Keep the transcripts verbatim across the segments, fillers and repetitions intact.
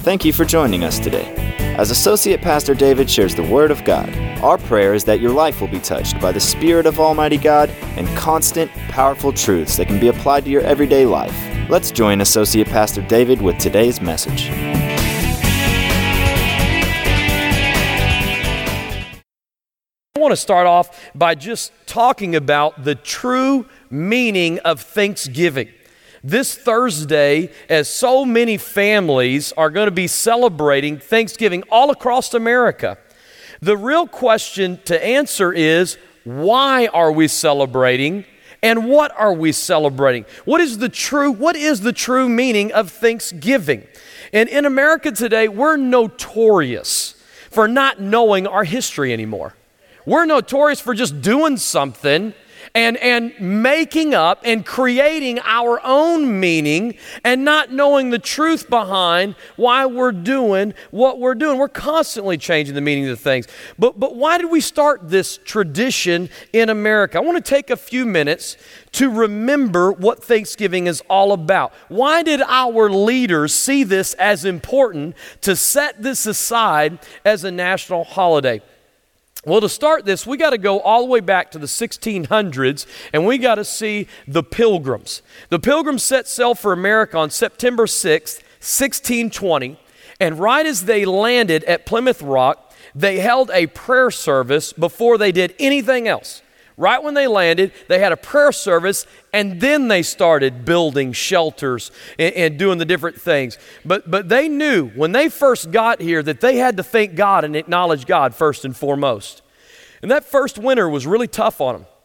Thank you for joining us today. As Associate Pastor David shares the Word of God, our prayer is that your life will be touched by the Spirit of Almighty God and constant, powerful truths that can be applied to your everyday life. Let's join Associate Pastor David with today's message. I want to start off by just talking about the true meaning of Thanksgiving. This Thursday, as so many families are going to be celebrating Thanksgiving all across America, the real question to answer is, why are we celebrating and what are we celebrating? What is the true, what is the true meaning of Thanksgiving? And in America today, we're notorious for not knowing our history anymore. We're notorious for just doing something and, and making up and creating our own meaning and not knowing the truth behind why we're doing what we're doing. We're constantly changing the meaning of things. But, but why did we start this tradition in America? I want to take a few minutes to remember what Thanksgiving is all about. Why did our leaders see this as important to set this aside as a national holiday? Well, to start this, we got to go all the way back to the sixteen hundreds, and we got to see the Pilgrims. The Pilgrims set sail for America on September sixth, sixteen twenty, and right as they landed at Plymouth Rock, they held a prayer service before they did anything else. Right when they landed, they had a prayer service, and then they started building shelters and, and doing the different things. But, but they knew when they first got here that they had to thank God and acknowledge God first and foremost. And that first winter was really tough on them.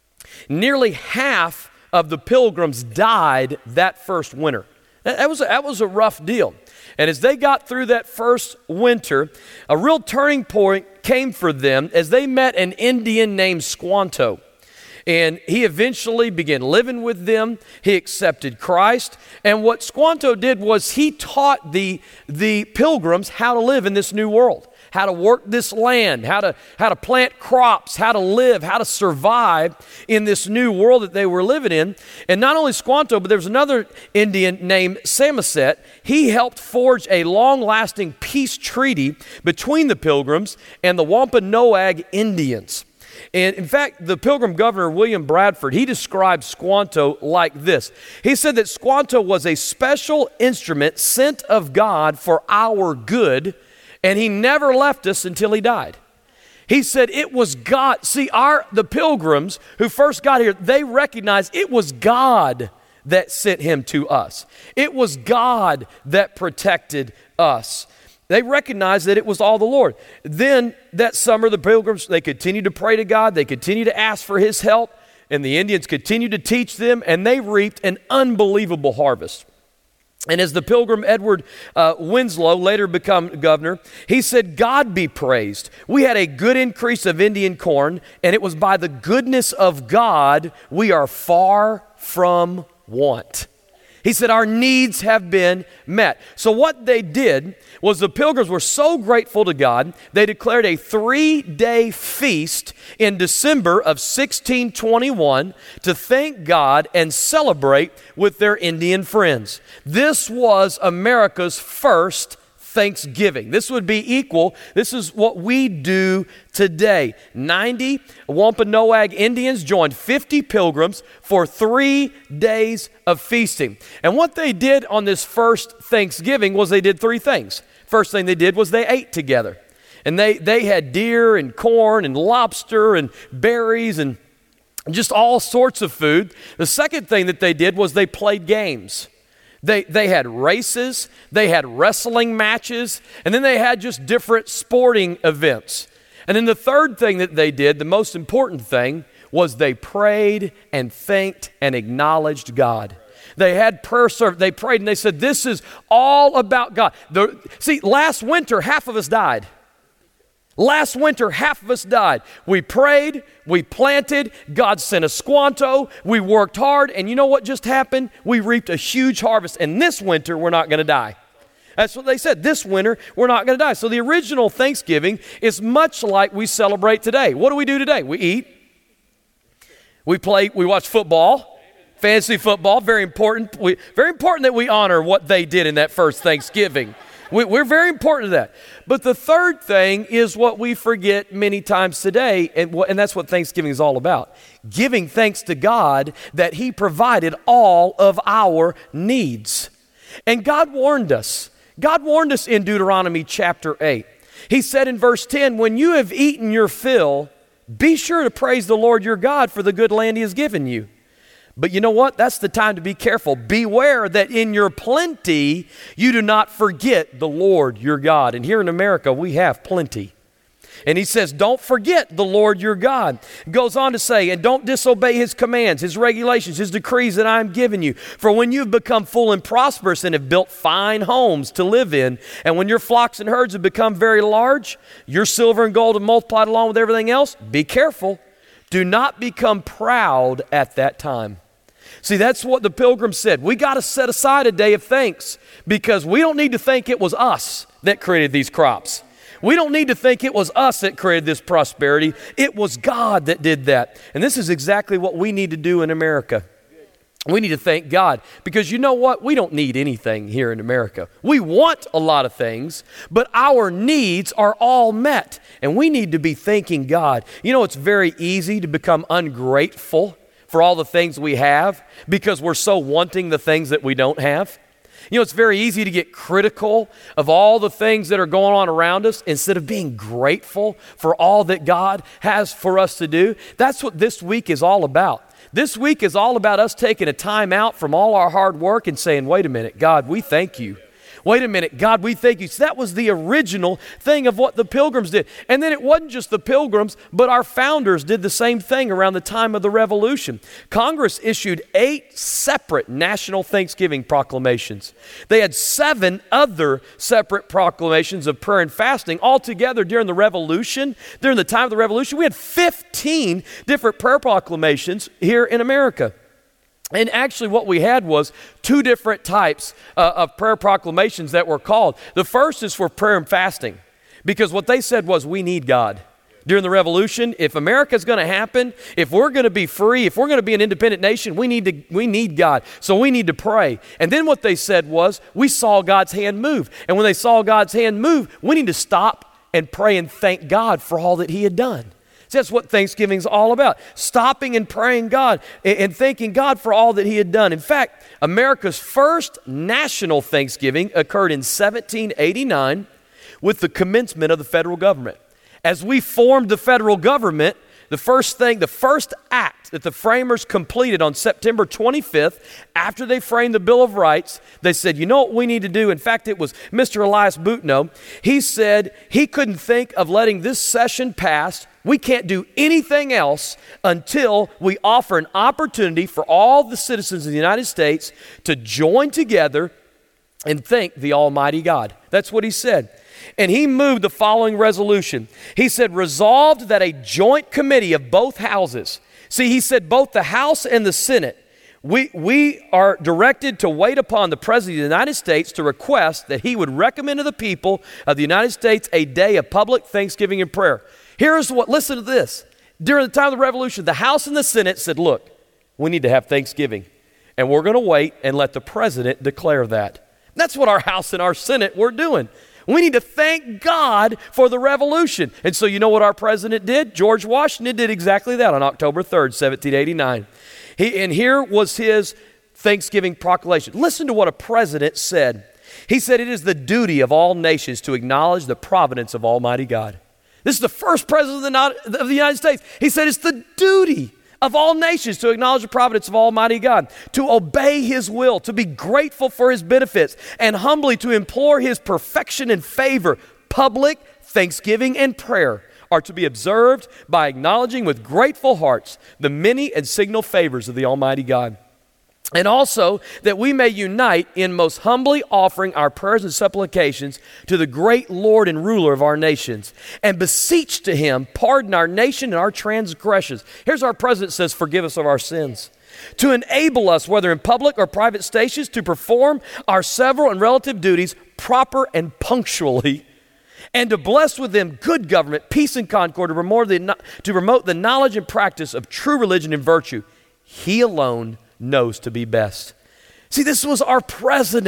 Nearly half of the Pilgrims died that first winter. That, that was a, that was a rough deal. And as they got through that first winter, a real turning point came for them as they met an Indian named Squanto. And he eventually began living with them. He accepted Christ. And what Squanto did was he taught the, the Pilgrims how to live in this new world, how to work this land, how to, how to plant crops, how to live, how to survive in this new world that they were living in. And not only Squanto, but there was another Indian named Samoset. He helped forge a long-lasting peace treaty between the Pilgrims and the Wampanoag Indians. And in fact, the Pilgrim governor, William Bradford, he described Squanto like this. He said that Squanto was a special instrument sent of God for our good, and he never left us until he died. He said it was God. See, our the Pilgrims who first got here, they recognized it was God that sent him to us. It was God that protected us. They recognized that it was all the Lord. Then that summer, the Pilgrims, they continued to pray to God. They continued to ask for his help. And the Indians continued to teach them. And they reaped an unbelievable harvest. And as the Pilgrim Edward uh, Winslow later became governor, he said, God be praised. We had a good increase of Indian corn. And it was by the goodness of God we are far from want. He said, our needs have been met. So what they did was the Pilgrims were so grateful to God, they declared a three-day feast in December of sixteen twenty-one to thank God and celebrate with their Indian friends. This was America's first Thanksgiving. This would be equal. This is what we do today. ninety Wampanoag Indians joined fifty Pilgrims for three days of feasting. And what they did on this first Thanksgiving was they did three things. First thing they did was they ate together. And they, they had deer and corn and lobster and berries and just all sorts of food. The second thing that they did was they played games. They they had races, they had wrestling matches, and then they had just different sporting events. And then the third thing that they did, the most important thing, was they prayed and thanked and acknowledged God. They had prayer service, they prayed and they said, this is all about God. The, see, last winter, half of us died. Last winter, half of us died. We prayed, we planted, God sent a Squanto, we worked hard, and you know what just happened? We reaped a huge harvest, and this winter, we're not going to die. That's what they said. This winter, we're not going to die. So the original Thanksgiving is much like we celebrate today. What do we do today? We eat, we play, we watch football, fantasy football, very important. We, very important that we honor what they did in that first Thanksgiving. We, we're very important to that. But the third thing is what we forget many times today, and, wh- and that's what Thanksgiving is all about. Giving thanks to God that He provided all of our needs. And God warned us. God warned us in Deuteronomy chapter eight. He said in verse ten, when you have eaten your fill, be sure to praise the Lord your God for the good land He has given you. But you know what? That's the time to be careful. Beware that in your plenty, you do not forget the Lord your God. And here in America, we have plenty. And He says, don't forget the Lord your God. It goes on to say, and don't disobey His commands, His regulations, His decrees that I am giving you. For when you've become full and prosperous and have built fine homes to live in, and when your flocks and herds have become very large, your silver and gold have multiplied along with everything else, be careful. Do not become proud at that time. See, that's what the Pilgrims said. We got to set aside a day of thanks because we don't need to think it was us that created these crops. We don't need to think it was us that created this prosperity. It was God that did that. And this is exactly what we need to do in America. We need to thank God because you know what? We don't need anything here in America. We want a lot of things, but our needs are all met. And we need to be thanking God. You know, it's very easy to become ungrateful for all the things we have because we're so wanting the things that we don't have. You know, it's very easy to get critical of all the things that are going on around us instead of being grateful for all that God has for us to do. That's what this week is all about. This week is all about us taking a time out from all our hard work and saying, wait a minute, God, we thank you. Wait a minute, God, we thank you. So that was the original thing of what the Pilgrims did. And then it wasn't just the Pilgrims, but our founders did the same thing around the time of the Revolution. Congress issued eight separate national Thanksgiving proclamations. They had seven other separate proclamations of prayer and fasting. Altogether during the Revolution, during the time of the Revolution, we had fifteen different prayer proclamations here in America. And actually what we had was two different types uh, of prayer proclamations that were called. The first is for prayer and fasting, because what they said was we need God. During the Revolution, if America's going to happen, if we're going to be free, if we're going to be an independent nation, we need to we need God. So we need to pray. And then what they said was we saw God's hand move. And when they saw God's hand move, we need to stop and pray and thank God for all that He had done. See, that's what Thanksgiving's all about. Stopping and praying God and, and thanking God for all that He had done. In fact, America's first national Thanksgiving occurred in seventeen eighty-nine with the commencement of the federal government. As we formed the federal government, the first thing, the first act that the framers completed on September twenty-fifth, after they framed the Bill of Rights, they said, you know what we need to do? In fact, it was Mister Elias Boutno. He said he couldn't think of letting this session pass. We can't do anything else until we offer an opportunity for all the citizens of the United States to join together and thank the Almighty God. That's what he said. And he moved the following resolution. He said, resolved that a joint committee of both houses, see, he said both the House and the Senate, we, we are directed to wait upon the President of the United States to request that he would recommend to the people of the United States a day of public thanksgiving and prayer. Here's what, listen to this. During the time of the Revolution, the House and the Senate said, look, we need to have Thanksgiving, and we're going to wait and let the President declare that. That's what our House and our Senate were doing. We need to thank God for the Revolution. And so you know what our president did? George Washington did exactly that on October third, seventeen eighty-nine. He, and here was his Thanksgiving proclamation. Listen to what a president said. He said, it is the duty of all nations to acknowledge the providence of Almighty God. This is the first president of the, of the United States. He said it's the duty of all nations to acknowledge the providence of Almighty God, to obey His will, to be grateful for His benefits, and humbly to implore His perfection and favor. Public thanksgiving and prayer are to be observed by acknowledging with grateful hearts the many and signal favors of the Almighty God. And also that we may unite in most humbly offering our prayers and supplications to the great Lord and ruler of our nations, and beseech to Him pardon our nation and our transgressions. Here's our president says, forgive us of our sins. To enable us, whether in public or private stations, to perform our several and relative duties proper and punctually, and to bless with them good government, peace and concord, to promote the, to promote the knowledge and practice of true religion and virtue. He alone knows to be best. See, this was our president.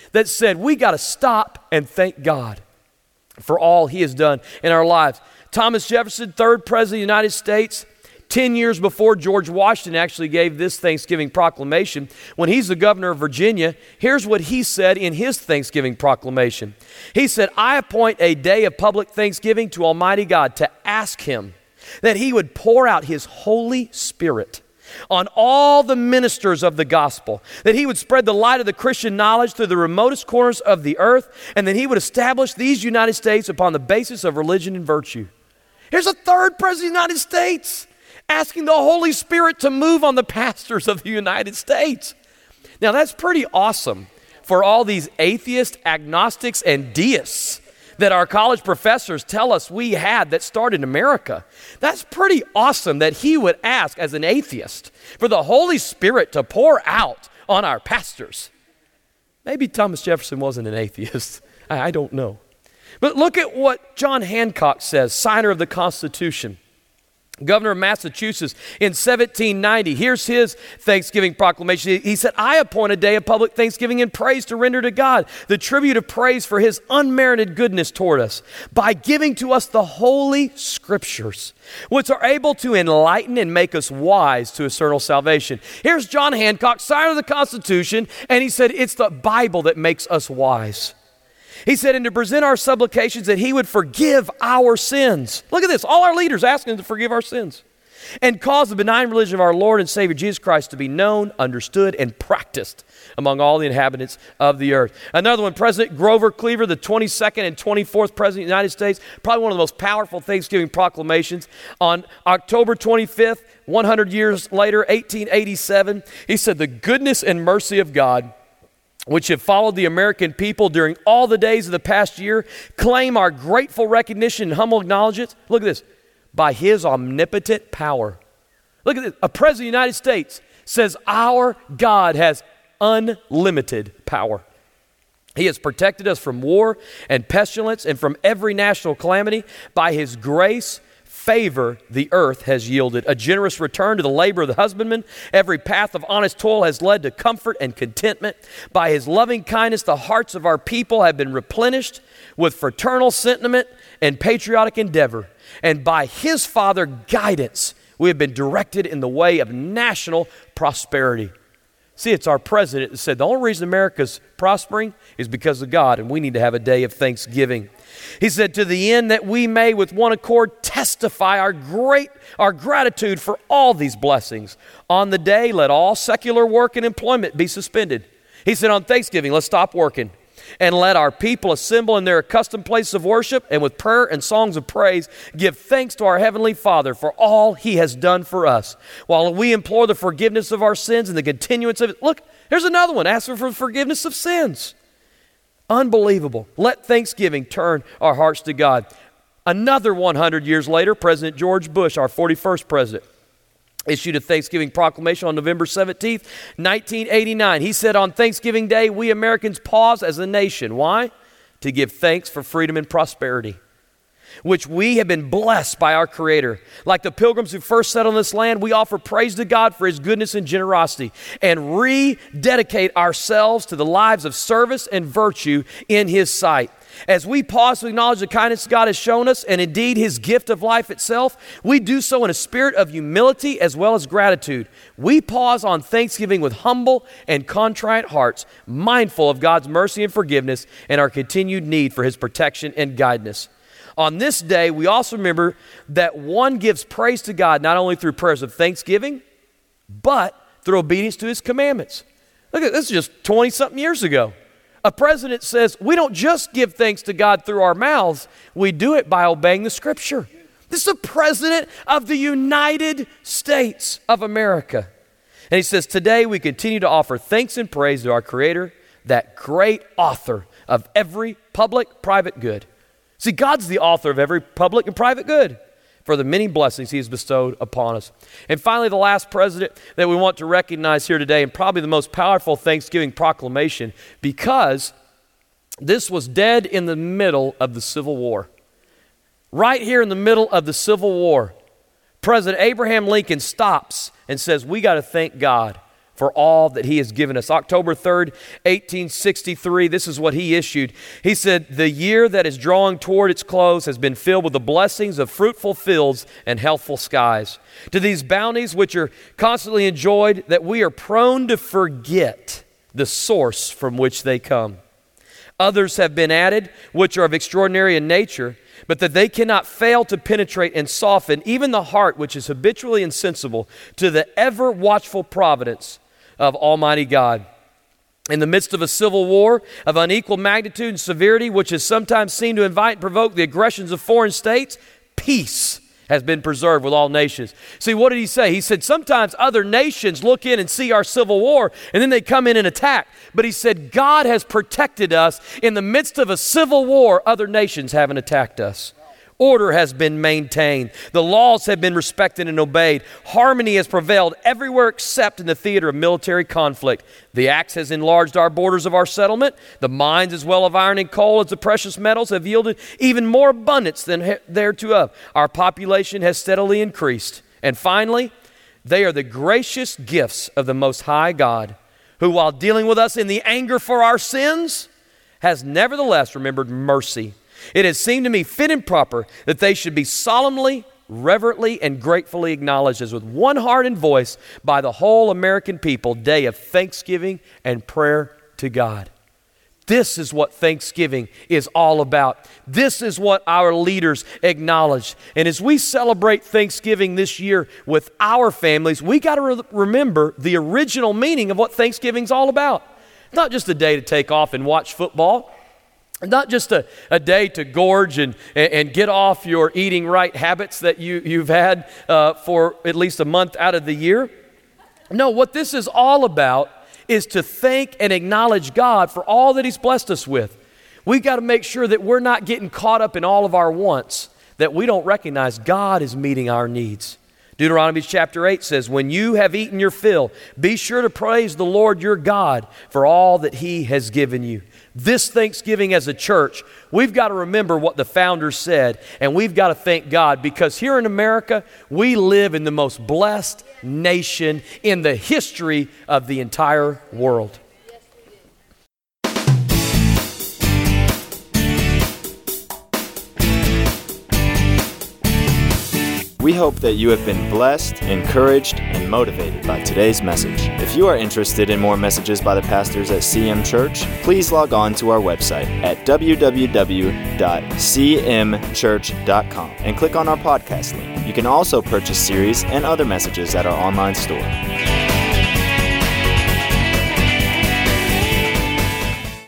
that said we got to stop and thank God for all he has done in our lives. Thomas Jefferson, third president of the United States, ten years before George Washington actually gave this Thanksgiving proclamation, when he's the governor of Virginia, here's what he said in his Thanksgiving proclamation. He said, I appoint a day of public thanksgiving to Almighty God to ask him that he would pour out his Holy Spirit on all the ministers of the gospel, that he would spread the light of the Christian knowledge through the remotest corners of the earth, and that he would establish these United States upon the basis of religion and virtue. Here's a third president of the United States asking the Holy Spirit to move on the pastors of the United States. Now that's pretty awesome for all these atheists, agnostics, and deists that our college professors tell us we had that started America. That's pretty awesome that he would ask as an atheist for the Holy Spirit to pour out on our pastors. Maybe Thomas Jefferson wasn't an atheist. I, I don't know. But look at what John Hancock says, signer of the Constitution, governor of Massachusetts in seventeen ninety. Here's his Thanksgiving proclamation. He said, I appoint a day of public thanksgiving and praise to render to God the tribute of praise for his unmerited goodness toward us by giving to us the holy scriptures, which are able to enlighten and make us wise to eternal salvation. Here's John Hancock, signer of the Constitution, and he said, it's the Bible that makes us wise. He said, and to present our supplications that he would forgive our sins. Look at this, all our leaders asking him to forgive our sins and cause the benign religion of our Lord and Savior Jesus Christ to be known, understood, and practiced among all the inhabitants of the earth. Another one, President Grover Cleaver, the twenty-second and twenty-fourth President of the United States, probably one of the most powerful Thanksgiving proclamations. On October twenty-fifth, one hundred years later, eighteen eighty-seven, he said, the goodness and mercy of God, which have followed the American people during all the days of the past year, claim our grateful recognition and humble acknowledgement. Look at this. By his omnipotent power. Look at this. A president of the United States says our God has unlimited power. He has protected us from war and pestilence and from every national calamity. By his grace, favor the earth has yielded. A generous return to the labor of the husbandman. Every path of honest toil has led to comfort and contentment. By his loving kindness, the hearts of our people have been replenished with fraternal sentiment and patriotic endeavor. And by his Father guidance, we have been directed in the way of national prosperity. See, it's our president that said the only reason America's prospering is because of God, and we need to have a day of thanksgiving. He said, to the end that we may with one accord testify our great, our gratitude for all these blessings. On the day, let all secular work and employment be suspended. He said, on Thanksgiving, let's stop working and let our people assemble in their accustomed places of worship and with prayer and songs of praise, give thanks to our Heavenly Father for all he has done for us. While we implore the forgiveness of our sins and the continuance of it. Look, here's another one, asking for forgiveness of sins. Unbelievable. Let Thanksgiving turn our hearts to God. Another one hundred years later, President George Bush, our forty-first president, issued a Thanksgiving proclamation on November seventeenth, nineteen eighty-nine. He said, on Thanksgiving Day, we Americans pause as a nation. Why? To give thanks for freedom and prosperity, which we have been blessed by our Creator. Like the pilgrims who first settled on this land, we offer praise to God for his goodness and generosity and rededicate ourselves to the lives of service and virtue in his sight. As we pause to acknowledge the kindness God has shown us and indeed his gift of life itself, we do so in a spirit of humility as well as gratitude. We pause on Thanksgiving with humble and contrite hearts, mindful of God's mercy and forgiveness and our continued need for his protection and guidance. On this day, we also remember that one gives praise to God not only through prayers of thanksgiving, but through obedience to his commandments. Look at this, is just twenty-something years ago. A president says, we don't just give thanks to God through our mouths, we do it by obeying the scripture. This is the president of the United States of America. And he says, today we continue to offer thanks and praise to our Creator, that great author of every public, private good. See, God's the author of every public and private good for the many blessings he has bestowed upon us. And finally, the last president that we want to recognize here today, and probably the most powerful Thanksgiving proclamation, because this was dead in the middle of the Civil War. Right here in the middle of the Civil War, President Abraham Lincoln stops and says, we got to thank God for all that he has given us. October third, eighteen sixty-three, this is what he issued. He said, "The year that is drawing toward its close has been filled with the blessings of fruitful fields and healthful skies. To these bounties which are constantly enjoyed, that we are prone to forget the source from which they come. Others have been added, which are of extraordinary in nature, but that they cannot fail to penetrate and soften even the heart which is habitually insensible to the ever watchful providence of Almighty God. In the midst of a civil war of unequal magnitude and severity, which has sometimes seemed to invite and provoke the aggressions of foreign states, peace has been preserved with all nations." See, what did he say? He said sometimes other nations look in and see our civil war, and then they come in and attack. But he said God has protected us. In the midst of a civil war, other nations haven't attacked us. Order has been maintained. The laws have been respected and obeyed. Harmony has prevailed everywhere except in the theater of military conflict. The axe has enlarged our borders of our settlement. The mines as well of iron and coal as the precious metals have yielded even more abundance than thereto. Our population has steadily increased. And finally, they are the gracious gifts of the Most High God, who while dealing with us in the anger for our sins, has nevertheless remembered mercy. It has seemed to me fit and proper that they should be solemnly, reverently, and gratefully acknowledged as with one heart and voice by the whole American people, day of thanksgiving and prayer to God. This is what Thanksgiving is all about. This is what our leaders acknowledge. And as we celebrate Thanksgiving this year with our families, we got to re- remember the original meaning of what Thanksgiving's all about. It's not just a day to take off and watch football. Not just a, a day to gorge and, and, and get off your eating right habits that you, you've had uh, for at least a month out of the year. No, what this is all about is to thank and acknowledge God for all that He's blessed us with. We've got to make sure that we're not getting caught up in all of our wants, that we don't recognize God is meeting our needs. Deuteronomy chapter eight says, "When you have eaten your fill, be sure to praise the Lord your God for all that He has given you." This Thanksgiving as a church, we've got to remember what the founders said, and we've got to thank God, because here in America, we live in the most blessed nation in the history of the entire world. We hope that you have been blessed, encouraged, and motivated by today's message. If you are interested in more messages by the pastors at C M Church, please log on to our website at w w w dot c m church dot com and click on our podcast link. You can also purchase series and other messages at our online store.